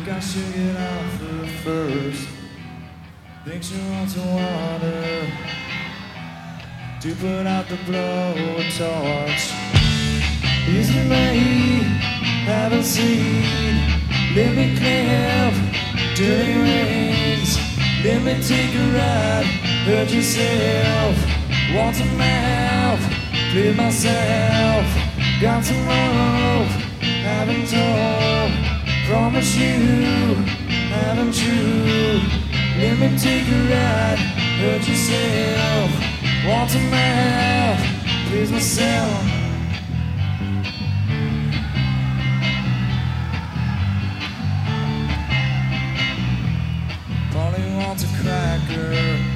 Think I should get off her first. Think she wants some water to put out the blowtorch. Easy me, haven't seen. Let me clip dirty rings. Let me take a ride. Hurt yourself. Want some help? Please myself. Got some rope. Haven't told. Promise you, haven't you? Let me take a ride. Hurt yourself. Want some help? Please myself. Polly wants a cracker.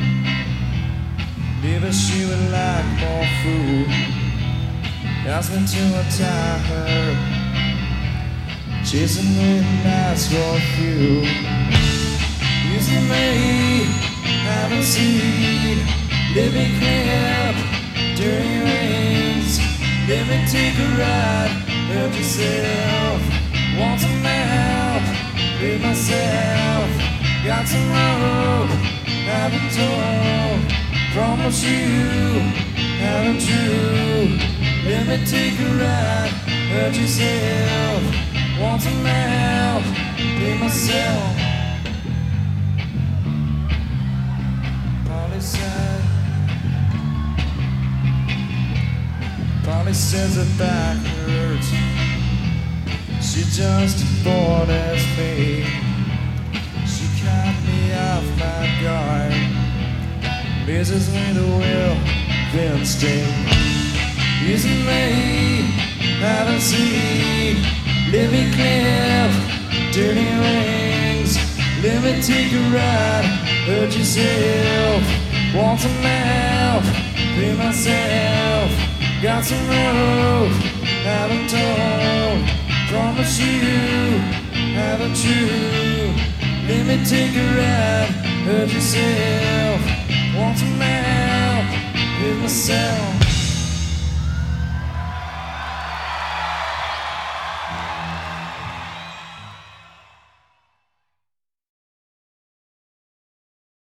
Maybe she would like more food. Ask me to untie her. Chasing midnights for a few. Using me, haven't seen. Let me clip dirty rings. Let me take a ride. Help yourself. Want some help? Leave myself. Got some rope. Haven't told. Promise you, haven't you? Let me take a ride. Hurt yourself. Want some help? Be myself. Polly said. Polly says her back hurts. She just as bored as me. She cut me off my guard. Messes with a will, then sting. Using me, haven't seen. Let me clip dirty rings. Let me take a ride. Hurt yourself. Want some help? Be myself. Got some rope. Haven't told. Promise you, haven't you? Let me take a ride. Hurt yourself. Want some help? Be myself.